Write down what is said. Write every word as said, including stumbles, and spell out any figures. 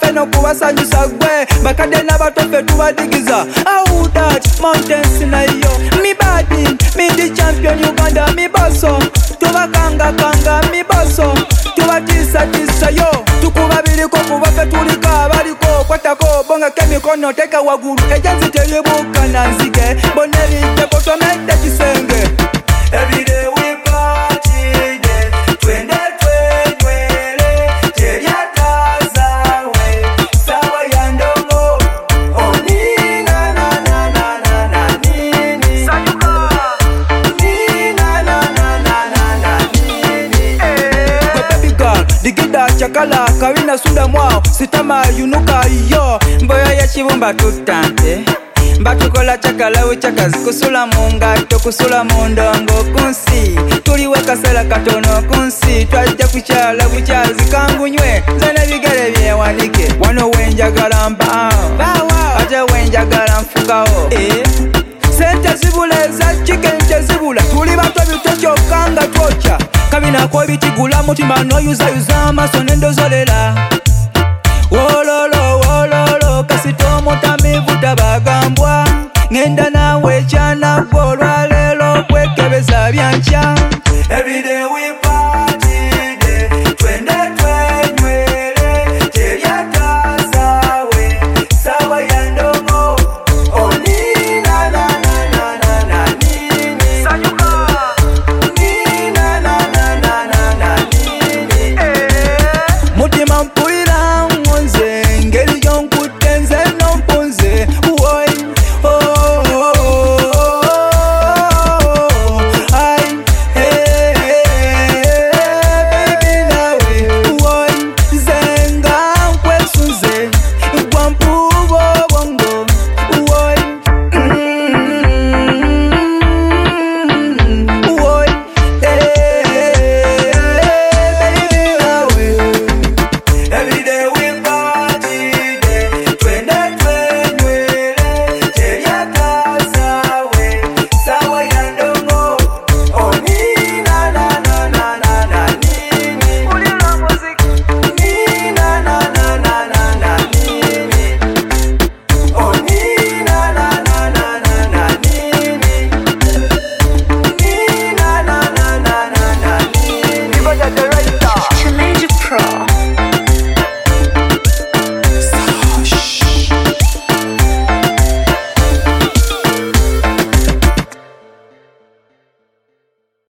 feno kubasanyusa gwe bakadde n'abato ffe tubadigiza how that mountains nayo mi badi mi di champion Uganda mi boso tubakanga kanga mi boso tubatisa tisa yo tukubabiriko kubaffe tulika abaliko kwatako bonga kemikono teka wagulu ejanzi teribuka na nzige boneri teko tomete kisenge every day we party day twende twendwele teriakaza we sawa ya ndongo oni na na na na na na nini sayuka ni na na na na na na nini eh baby girl digida chakala kawina sunda mwao sitama yunuka yo mboya ya chibumba tutante mbatukola chakalawe chakazi kusula mungato kusula mundongo kunsi tuliweka sala katono kunsi twajja kuchala buchazi kangunywe zana bigere byewanike wano wenjagala mba bawa ate wenjagala mfukao eh sente zibuleza chicken tezibula tuli bato bitochokanga twocha kabina ko bitigula mutima no yuza yuza amaso nendozolera